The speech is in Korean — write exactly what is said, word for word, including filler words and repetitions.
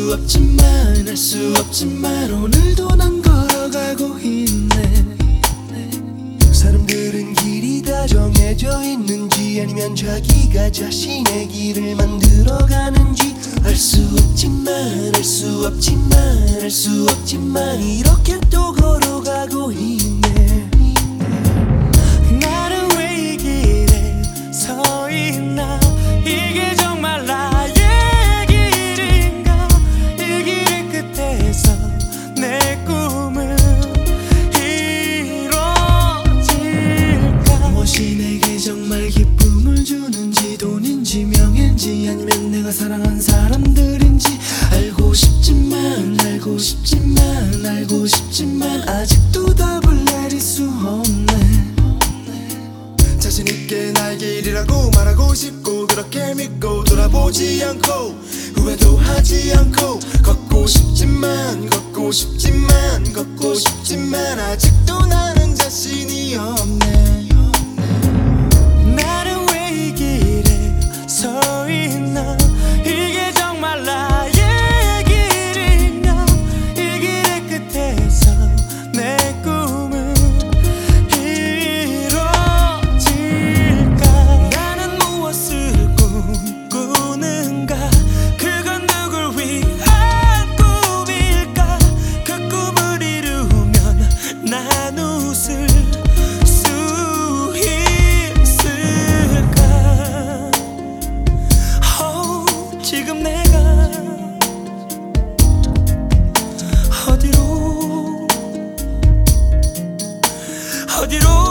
수 없지만 알 수 없지만 오늘도 난 걸어가고 있네. 사람들은 길이 다 정해져 있는지 아니면 자기가 자신의 길을 만들어가는지 알 수 없지만 알 수 없지만 알 수 없지만 이렇게 또 걸어가고 있네. 나는 왜 이 길에 서 있나? 이게 정말 나의 길인가? 이 길의 끝에서 내 꿈은 이루어질까? 무엇이 내게 정말 기쁨을 주는지, 돈인지 명예인지 아니면 내가 사랑한 사람들인지 알고 싶지만 알고 싶지만 알고 싶지만 아직도 답을 내릴 수 없네. 자신있게 나의 길이라고 말하고 싶고 그렇게 믿고 돌아보지 않고 후회도 하지 않고 걷고 싶지만 걷고 싶지만 걷고 싶지만 아직도 나는 자신이 없네. 나는 왜 이 길에 서 있나? 이게 정말 나의 길인가? 이 길의 끝에서 내 꿈은 이루어질까? 나는 무엇을 꿈꾸는가? 그건 누굴 위한 꿈일까? 그 꿈을 이루면 난 웃을 수 있을까? oh, 지금 내가 어디로 어디로